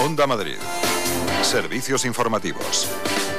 Onda Madrid. Servicios informativos.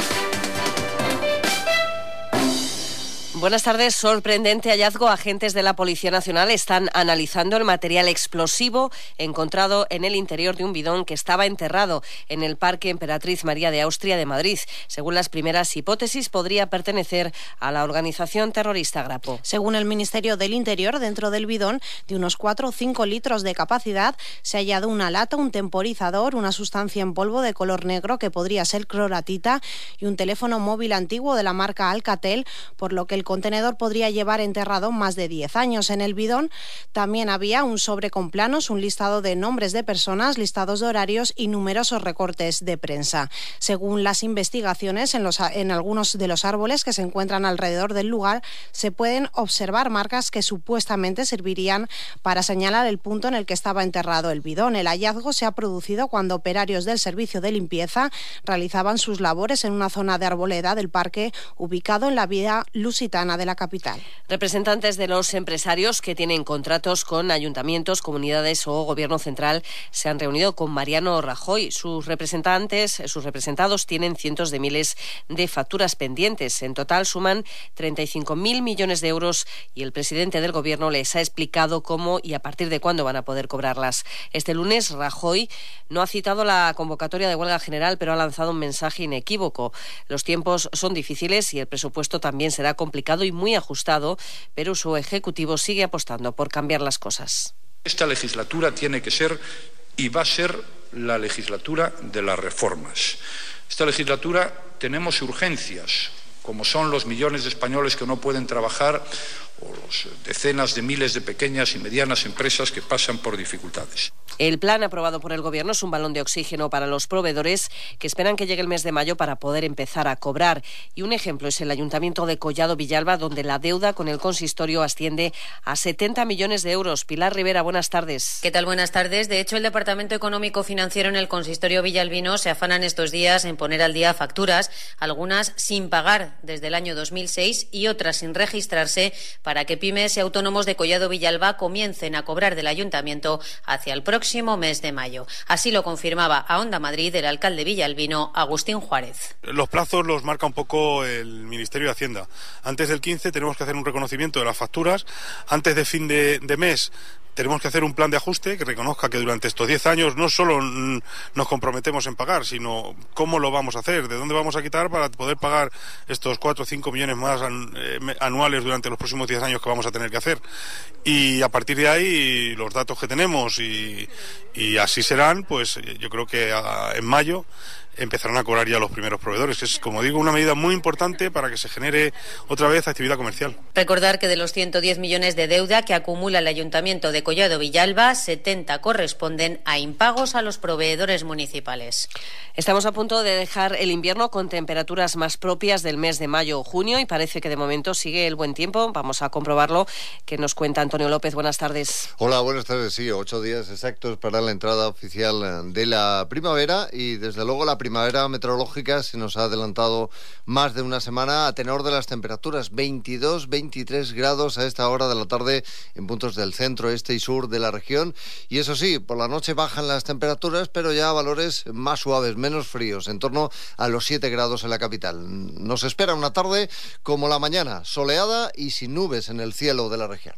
Buenas tardes. Sorprendente hallazgo. Agentes de la Policía Nacional están analizando el material explosivo encontrado en el interior de un bidón que estaba enterrado en el Parque Emperatriz María de Austria de Madrid. Según las primeras hipótesis, podría pertenecer a la organización terrorista Grapo. Según el Ministerio del Interior, dentro del bidón, de unos 4 o 5 litros de capacidad, se ha hallado una lata, un temporizador, una sustancia en polvo de color negro que podría ser cloratita y un teléfono móvil antiguo de la marca Alcatel, por lo que el contenedor podría llevar enterrado más de 10 años. En el bidón también había un sobre con planos, un listado de nombres de personas, listados de horarios y numerosos recortes de prensa. Según las investigaciones, en algunos de los árboles que se encuentran alrededor del lugar se pueden observar marcas que supuestamente servirían para señalar el punto en el que estaba enterrado el bidón. El hallazgo se ha producido cuando operarios del servicio de limpieza realizaban sus labores en una zona de arboleda del parque ubicado en la vía Lusitana de la capital. Representantes de los empresarios que tienen contratos con ayuntamientos, comunidades o gobierno central se han reunido con Mariano Rajoy. Sus representados tienen cientos de miles de facturas pendientes. En total suman 35.000 millones de euros y el presidente del gobierno les ha explicado cómo y a partir de cuándo van a poder cobrarlas. Este lunes Rajoy no ha citado la convocatoria de huelga general, pero ha lanzado un mensaje inequívoco. Los tiempos son difíciles y el presupuesto también será complicado y muy ajustado, pero su ejecutivo sigue apostando por cambiar las cosas. Esta legislatura tiene que ser y va a ser la legislatura de las reformas. Esta legislatura tenemos urgencias, como son los millones de españoles que no pueden trabajar o las decenas de miles de pequeñas y medianas empresas que pasan por dificultades. El plan aprobado por el Gobierno es un balón de oxígeno para los proveedores que esperan que llegue el mes de mayo para poder empezar a cobrar. Y un ejemplo es el Ayuntamiento de Collado Villalba, donde la deuda con el consistorio asciende a 70 millones de euros. Pilar Rivera, buenas tardes. ¿Qué tal? Buenas tardes. De hecho, el Departamento Económico Financiero en el consistorio villalbino se afanan estos días en poner al día facturas, algunas sin pagar desde el año 2006 y otras sin registrarse, para que pymes y autónomos de Collado Villalba comiencen a cobrar del Ayuntamiento hacia el próximo mes de mayo. Así lo confirmaba a Onda Madrid el alcalde villalbino, Agustín Juárez. Los plazos los marca un poco el Ministerio de Hacienda. Antes del 15 tenemos que hacer un reconocimiento de las facturas. Antes de fin de mes tenemos que hacer un plan de ajuste que reconozca que durante estos 10 años no solo nos comprometemos en pagar, sino cómo lo vamos a hacer, de dónde vamos a quitar para poder pagar estos 4 o 5 millones más anuales durante los próximos 10 años que vamos a tener que hacer. Y a partir de ahí, los datos que tenemos y así serán, pues yo creo que en mayo empezarán a cobrar ya los primeros proveedores. Es, como digo, una medida muy importante para que se genere otra vez actividad comercial. Recordar que de los 110 millones de deuda que acumula el Ayuntamiento de Collado Villalba, 70 corresponden a impagos a los proveedores municipales. Estamos a punto de dejar el invierno con temperaturas más propias del mes de mayo o junio y parece que de momento sigue el buen tiempo. Vamos a comprobarlo. ¿Qué nos cuenta Antonio López? Buenas tardes. Hola, buenas tardes. Sí, 8 días exactos para la entrada oficial de la primavera y desde luego la primavera meteorológica se nos ha adelantado más de una semana a tenor de las temperaturas. 22, 23 grados a esta hora de la tarde en puntos del centro, este y sur de la región. Y eso sí, por la noche bajan las temperaturas, pero ya a valores más suaves, menos fríos, en torno a los 7 grados en la capital. Nos espera una tarde como la mañana, soleada y sin nubes en el cielo de la región.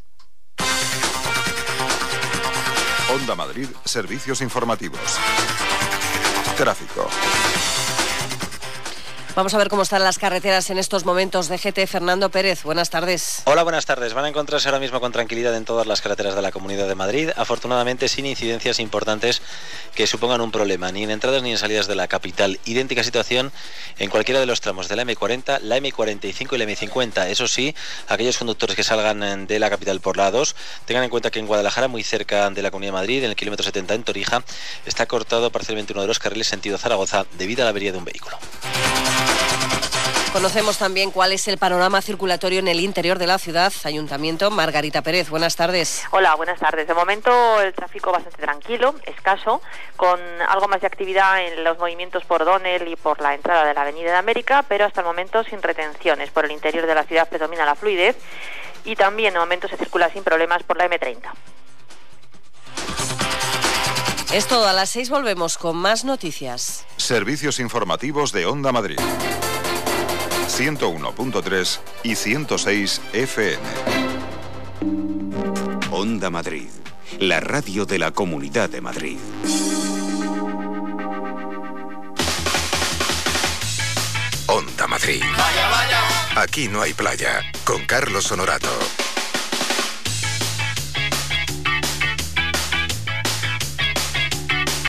Onda Madrid, servicios informativos. Tráfico. Vamos a ver cómo están las carreteras en estos momentos. DGT, Fernando Pérez, buenas tardes. Hola, buenas tardes. Van a encontrarse ahora mismo con tranquilidad en todas las carreteras de la Comunidad de Madrid, afortunadamente sin incidencias importantes que supongan un problema, ni en entradas ni en salidas de la capital. Idéntica situación en cualquiera de los tramos de la M40, la M45 y la M50. Eso sí, aquellos conductores que salgan de la capital por la A2, tengan en cuenta que en Guadalajara, muy cerca de la Comunidad de Madrid, en el kilómetro 70 en Torija, está cortado parcialmente uno de los carriles sentido Zaragoza debido a la avería de un vehículo. Conocemos también cuál es el panorama circulatorio en el interior de la ciudad. Ayuntamiento, Margarita Pérez, buenas tardes. Hola, buenas tardes. De momento el tráfico bastante tranquilo, escaso, con algo más de actividad en los movimientos por Donel y por la entrada de la Avenida de América, pero hasta el momento sin retenciones. Por el interior de la ciudad predomina la fluidez y también de momento se circula sin problemas por la M30. Es todo, a las 6 volvemos con más noticias. Servicios informativos de Onda Madrid. 101.3 y 106 FM. Onda Madrid, la radio de la Comunidad de Madrid. Onda Madrid. Vaya, vaya. Aquí no hay playa. Con Carlos Honorato.